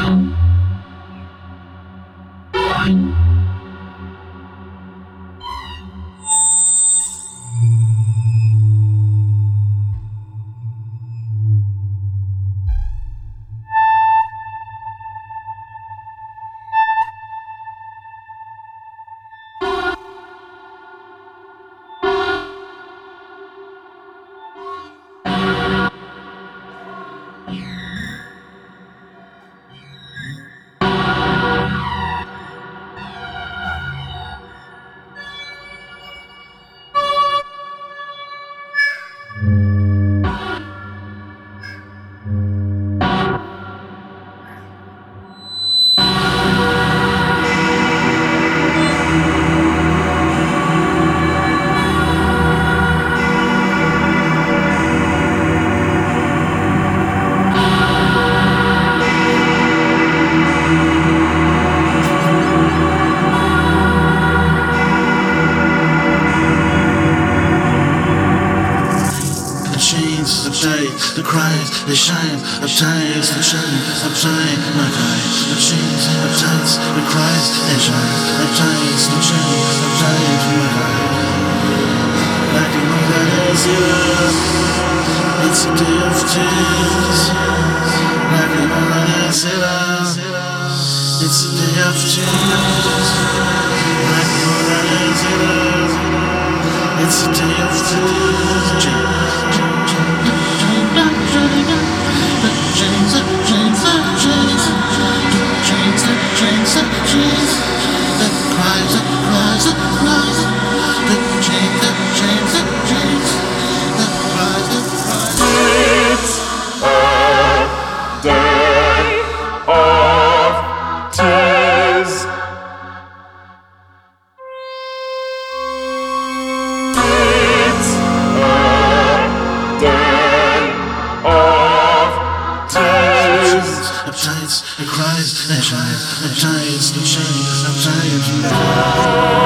The cries, they shine, uptights, the shine, uptight, my guys, the chains, uptights, the cries, they shine, uptights, the chain, uptight, my guys. Like a mother zero, it's a day of tears. Like a mother zero, it's a day of tears. Like a mother zero, it's a day of tears. Uptights, the cries, they shine, uptights, the chain, uptights.